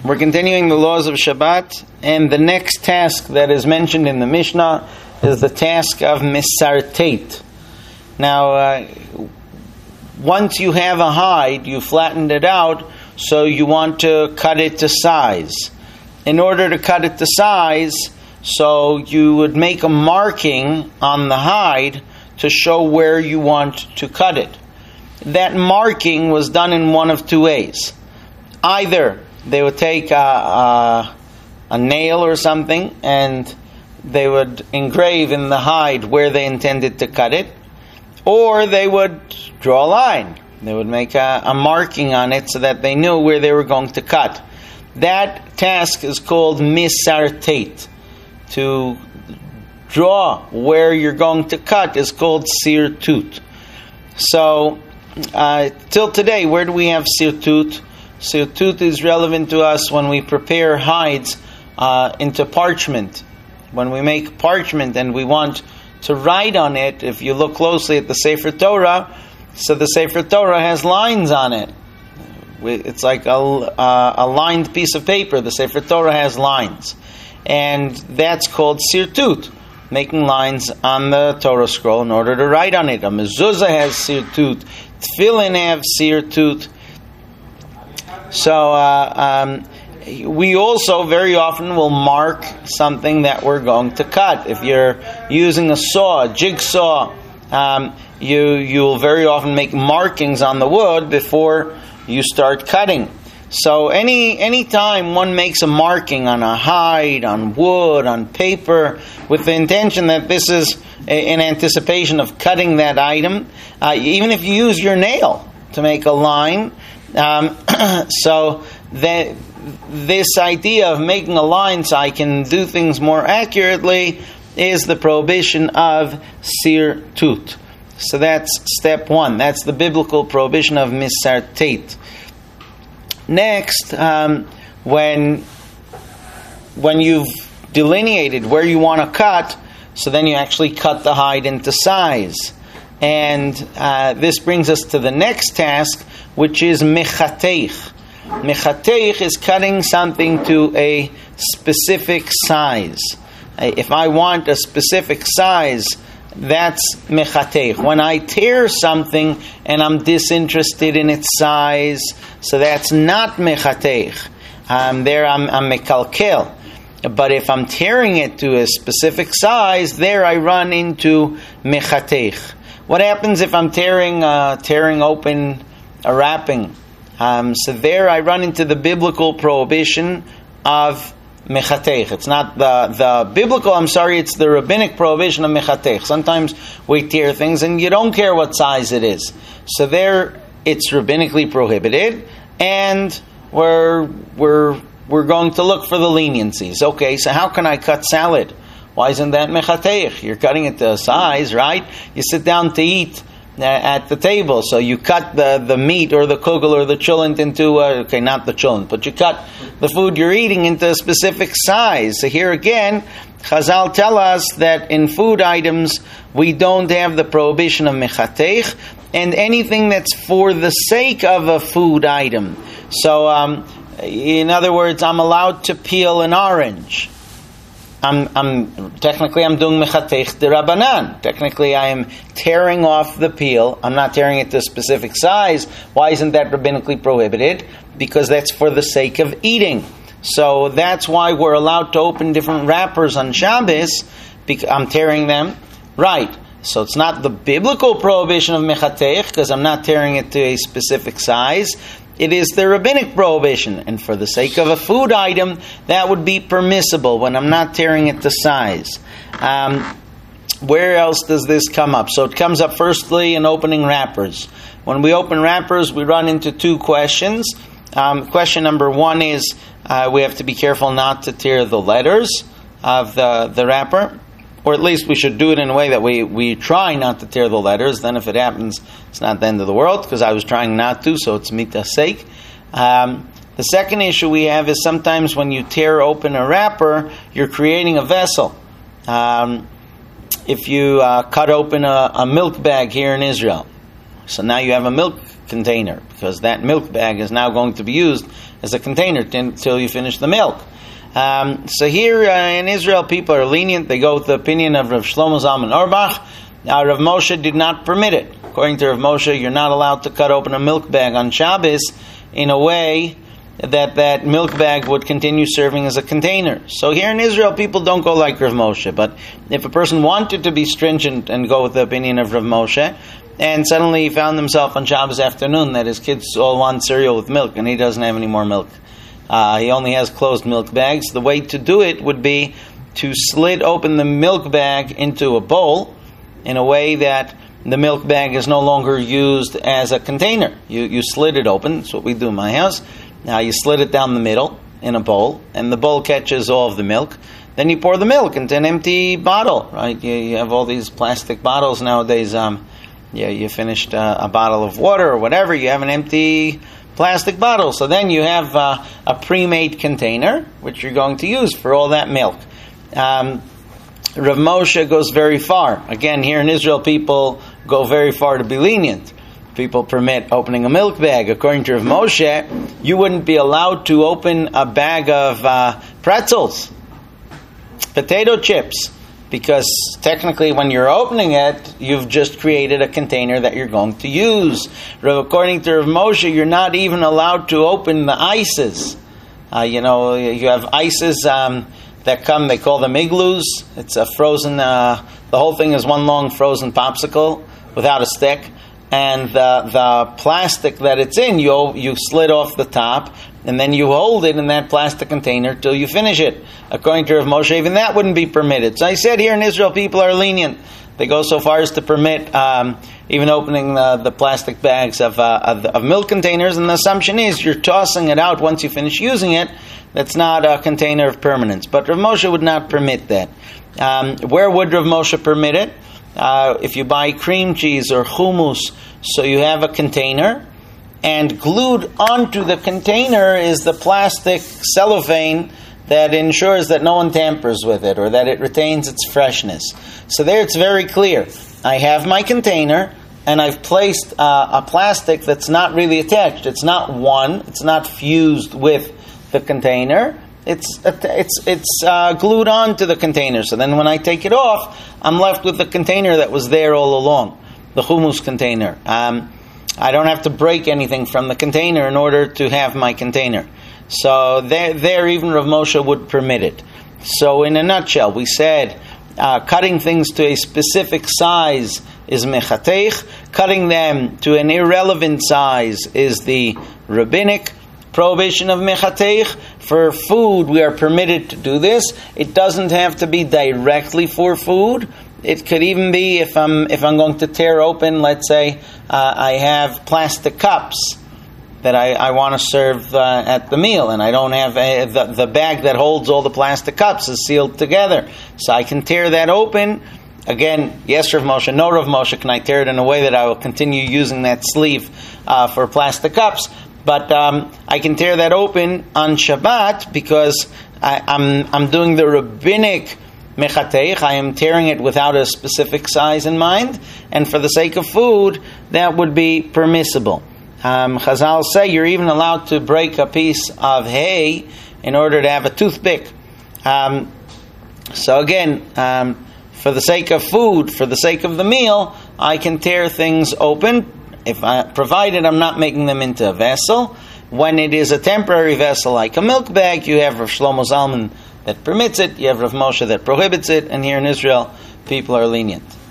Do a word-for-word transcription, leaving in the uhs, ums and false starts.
We're continuing the laws of Shabbat, and the next task that is mentioned in the Mishnah is the task of misartet. Now, uh, once you have a hide, you flattened it out, so you want to cut it to size. In order to cut it to size, so you would make a marking on the hide to show where you want to cut it. That marking was done in one of two ways. Either they would take a, a, a nail or something and they would engrave in the hide where they intended to cut it, or they would draw a line. They would make a, a marking on it so that they knew where they were going to cut. That task is called misartet. To draw where you're going to cut is called sirtut. So, uh, till today, where do we have sirtut? Sirtut is relevant to us when we prepare hides uh, into parchment. When we make parchment and we want to write on it, if you look closely at the Sefer Torah, so the Sefer Torah has lines on it. It's like a, uh, a lined piece of paper. The Sefer Torah has lines. And that's called sirtut, making lines on the Torah scroll in order to write on it. A mezuzah has sirtut. Tefillin have sirtut. So uh, um, we also very often will mark something that we're going to cut. If you're using a saw, a jigsaw, um, you you'll very often make markings on the wood before you start cutting. So any any time one makes a marking on a hide, on wood, on paper, with the intention that this is a, in anticipation of cutting that item, uh, even if you use your nail to make a line, um, so that this idea of making a line so I can do things more accurately is the prohibition of sirtut. So that's step one. That's the biblical prohibition of misartet. Next, um, when when you've delineated where you want to cut, so then you actually cut the hide into size. And uh, this brings us to the next task, which is mechateich. Mechateich is cutting something to a specific size. If I want a specific size, that's mechateich. When I tear something and I'm disinterested in its size, so that's not mechateich. Um, there I'm, I'm mekalkel. But if I'm tearing it to a specific size, there I run into mechateich. What happens if I'm tearing uh, tearing open a wrapping? Um, so there I run into the biblical prohibition of mechateich. It's not the, the biblical, I'm sorry, it's the rabbinic prohibition of mechateich. Sometimes we tear things and you don't care what size it is. So there it's rabbinically prohibited, and we're we're we're going to look for the leniencies. Okay, so how can I cut salad? Why isn't that mechateich? You're cutting it to a size, right? You sit down to eat at the table, so you cut the, the meat or the kugel or the cholent into, uh, okay, not the cholent, but you cut the food you're eating into a specific size. So here again, Chazal tell us that in food items, we don't have the prohibition of mechateich, and anything that's for the sake of a food item. So, um, in other words, I'm allowed to peel an orange. I'm, I'm technically I'm doing mechateich d'Rabbanan. Technically, I am tearing off the peel. I'm not tearing it to a specific size. Why isn't that rabbinically prohibited? Because that's for the sake of eating. So that's why we're allowed to open different wrappers on Shabbos. Because I'm tearing them, right? So it's not the biblical prohibition of mechateich because I'm not tearing it to a specific size. It is the rabbinic prohibition, and for the sake of a food item, that would be permissible when I'm not tearing it to size. Um, where else does this come up? So it comes up firstly in opening wrappers. When we open wrappers, we run into two questions. Um, question number one is uh, we have to be careful not to tear the letters of the, the wrapper. Or at least we should do it in a way that we, we try not to tear the letters. Then if it happens, it's not the end of the world, because I was trying not to, so it's mita's sake. Um, the second issue we have is sometimes when you tear open a wrapper, you're creating a vessel. Um, if you uh, cut open a, a milk bag here in Israel, So now you have a milk container, because that milk bag is now going to be used as a container until you finish the milk. Um, so here uh, in Israel, people are lenient. They go with the opinion of Rav Shlomo Zalman Auerbach. Now, Rav Moshe did not permit it. According to Rav Moshe, you're not allowed to cut open a milk bag on Shabbos in a way that that milk bag would continue serving as a container. So here in Israel, people don't go like Rav Moshe. But if a person wanted to be stringent and go with the opinion of Rav Moshe, and suddenly he found himself on Shabbos afternoon that his kids all want cereal with milk and he doesn't have any more milk, uh, he only has closed milk bags, the way to do it would be to slit open the milk bag into a bowl in a way that the milk bag is no longer used as a container. You you slit it open. That's what we do in my house. Now you slit it down the middle in a bowl, and the bowl catches all of the milk. Then you pour the milk into an empty bottle, right? You, you have all these plastic bottles nowadays. Um, yeah, you finished uh, a bottle of water or whatever. You have an empty plastic bottle. So then you have uh, a pre-made container, which you're going to use for all that milk. Um, Rav Moshe goes very far. Again, here in Israel, people go very far to be lenient. People permit opening a milk bag. According to Rav Moshe, you wouldn't be allowed to open a bag of uh, pretzels, potato chips, because technically when you're opening it, you've just created a container that you're going to use. According to Rav Moshe, you're not even allowed to open the ices. Uh, you know, you have ices um, that come, they call them igloos. It's a frozen, uh, the whole thing is one long frozen popsicle without a stick. And the the plastic that it's in, you you slit off the top, and then you hold it in that plastic container till you finish it. According to Rav Moshe, even that wouldn't be permitted. So I said here in Israel, people are lenient. They go so far as to permit um, even opening the, the plastic bags of, uh, of, of milk containers, and the assumption is you're tossing it out once you finish using it. That's not a container of permanence. But Rav Moshe would not permit that. Um, where would Rav Moshe permit it? Uh, if you buy cream cheese or hummus, so you have a container, and glued onto the container is the plastic cellophane that ensures that no one tampers with it or that it retains its freshness. So there it's very clear. I have my container, and I've placed uh, a plastic that's not really attached. It's not one. It's not fused with the container. It's it's it's uh, glued onto the container. So then when I take it off, I'm left with the container that was there all along, the hummus container. Um, I don't have to break anything from the container in order to have my container. So there, there even Rav Moshe would permit it. So in a nutshell, we said uh, cutting things to a specific size is mechateich. Cutting them to an irrelevant size is the rabbinic prohibition of mechateich. For food, we are permitted to do this. It doesn't have to be directly for food. It could even be if I'm if I'm going to tear open, let's say, uh, I have plastic cups that I, I want to serve uh, at the meal, and I don't have a, the, the bag that holds all the plastic cups is sealed together. So I can tear that open. Again, yes, Rav Moshe, no, Rav Moshe, can I tear it in a way that I will continue using that sleeve uh, for plastic cups? But um, I can tear that open on Shabbat because I, I'm I'm doing the rabbinic mechateich. I am tearing it without a specific size in mind, and for the sake of food, that would be permissible. Um, Chazal say you're even allowed to break a piece of hay in order to have a toothpick. Um, so again, um, for the sake of food, for the sake of the meal, I can tear things open. If I, provided I'm not making them into a vessel. When it is a temporary vessel like a milk bag, you have Rav Shlomo Zalman that permits it, you have Rav Moshe that prohibits it, and here in Israel, people are lenient.